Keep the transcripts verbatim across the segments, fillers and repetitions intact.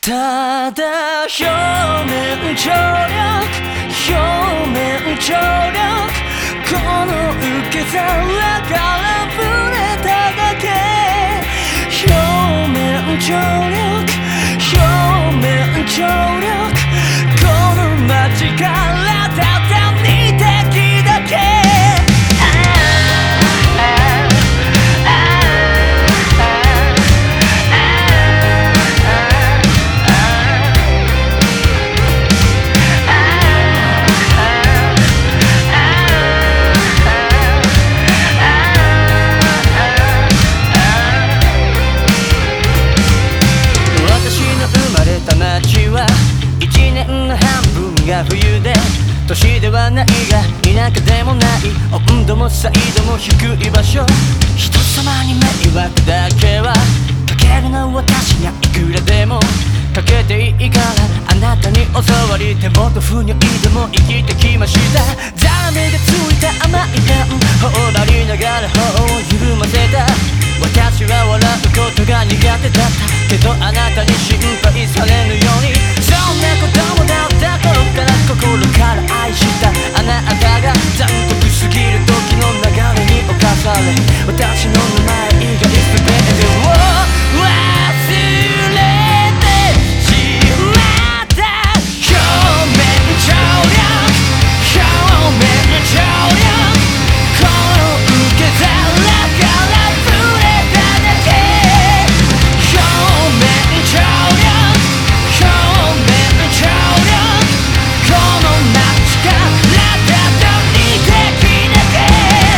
ただ表面張力表面張力この受け皿から触れただけ表面張力表面張力この街からただに滴だけ冬で年ではないが田舎でもない温度も彩度も低い場所人様に迷惑だけはかけるの私にはいくらでもかけていいからあなたに教わり手元不如意でも生きてきましたザラメがついた甘いパン頬張りながら頬を緩ませた私は笑うことが苦手だったけどあなたに心配されぬようにそんなこともだった頃から心から愛したあなたが残酷すぎる時の流れに侵され私の名前以外全てを忘れてしまった表面張力表面張力この受け皿から触れただけ表面張力表面張力この街からただに滴だけ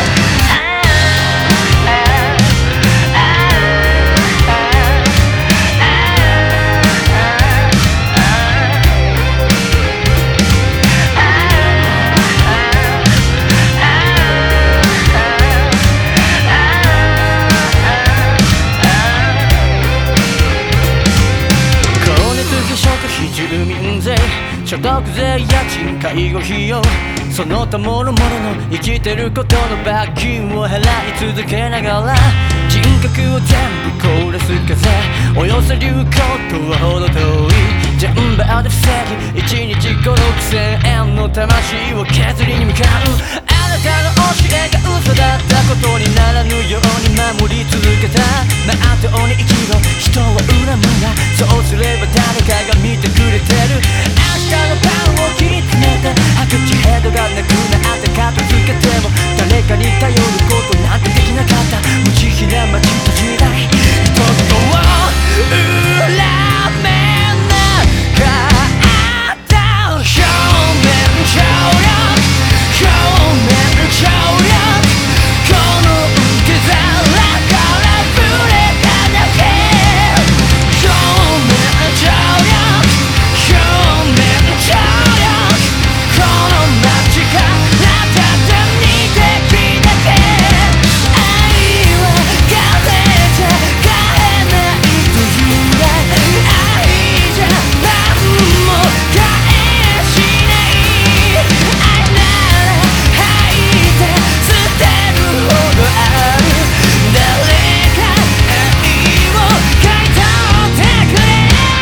住民税所得税家賃介護費用その他もろもろの生きてることの罰金を払い続けながら人格を全部凍らす風およそ流行とはほど遠いジャンバーで防ぎいちにちごろくせんえんの魂を削りに向かうあなたの教えが嘘だったことにならぬように守り続けたまっとうに生きろ人を恨むなそうすれば誰かが見てくれてる明日のパンを切り詰めて白地ヘッドがなくなって片付けても誰かに頼ることなんてできなかった無慈悲な街と時代人々を恨めなかった表面張力表面張力この受け皿から触れただけ表面張力表面張力この街からただに滴だけ愛は風じゃ買えないというが愛じゃ何も返しない愛なら吐いて捨てるほどある誰か愛を買い取ってくれ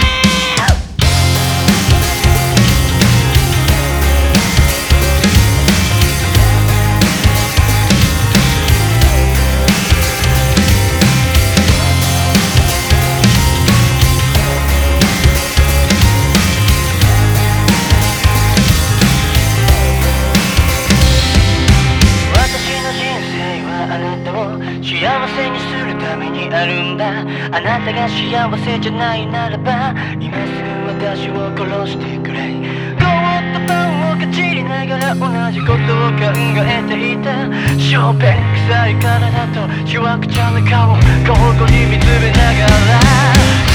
私の人生はあなたを幸せにするためにあるんだあなたが幸せじゃないならば今すぐ私を殺してくれ凍ったパンをかじりながら同じことを考えていたしょべん臭い体としわくちゃな顔交互に見つめながら